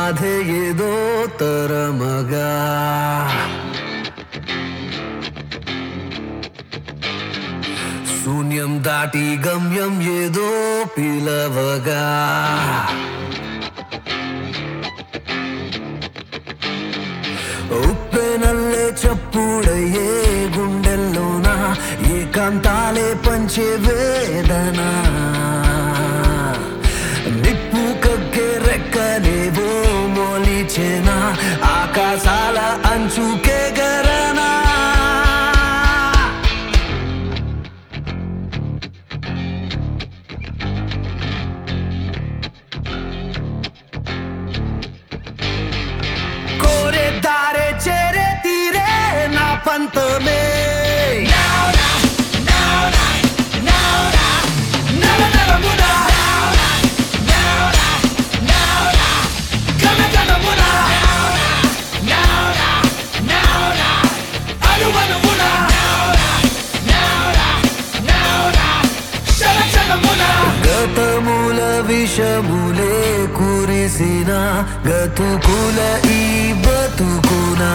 బాధే ఏదో తరమగా శూన్యం దాటి గమ్యం ఏదో పిలవగా ఉప్పెనల్లే చప్పుడయ్యే గుండెల్లోన ఏకాంతాలే పంచే వేదన నిప్పు కక్కే రెక్కలేవో మొలిచెనా ఆకాశాల అంచుకే గరనా కోరే దారే చేరే తీరే నా పంతమే గతముల విషములే కురిసిన గతుకుల ఈ బతుకునా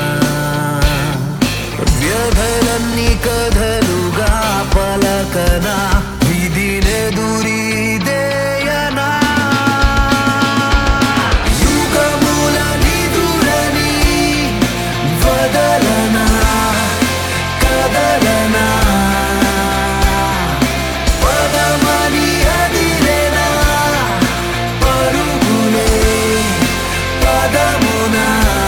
వ్యధలన్నీ కథలుగా పలకనా విధినెదురీదేయనా యుగముల నిదురని వదలనా కదలనా పదమని అదిరేనా పరుగులే పదమునా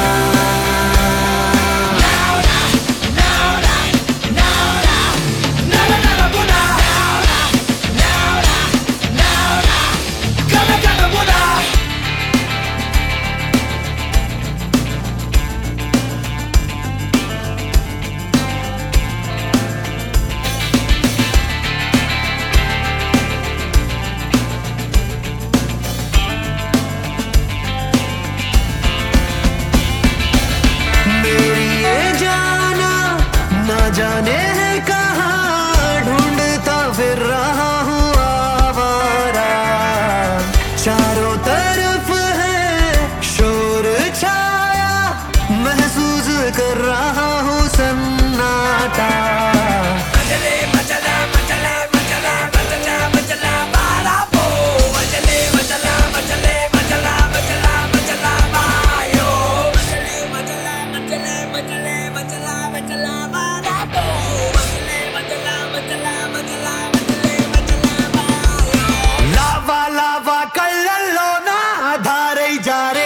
जाने है कहाँ ढूंढता फिर रहा हूँ आवारा चारों तरफ है शोर छाया महसूस कर रहा हूँ सन्नाटा मचले मचला मचले मचला मचला मचला बारा पो मचले मचला मचले मचला मचला मचला बायो मचले मचला मचले मचले मचला मचला लावा लावा कल्ललो ना धारे जा रे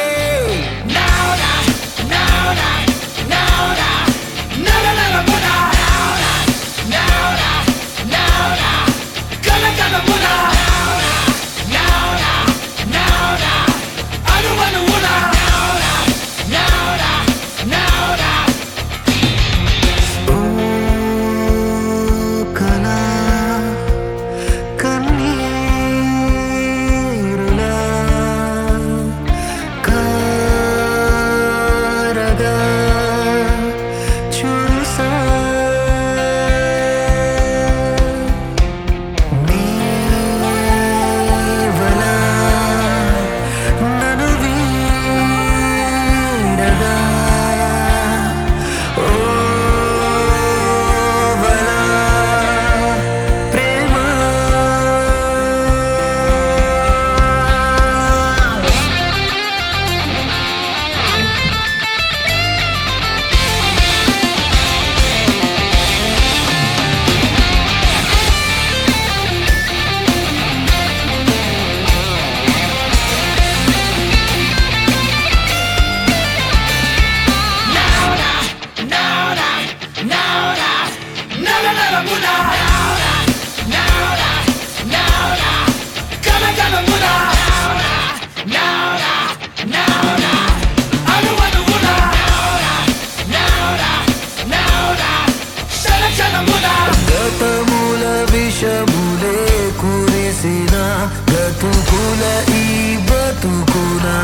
గతముల విషములే కురిసిన గతుకుల ఈ బతుకునా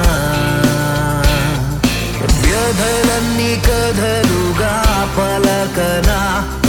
వ్యధలన్నీ కథలుగా పలకనా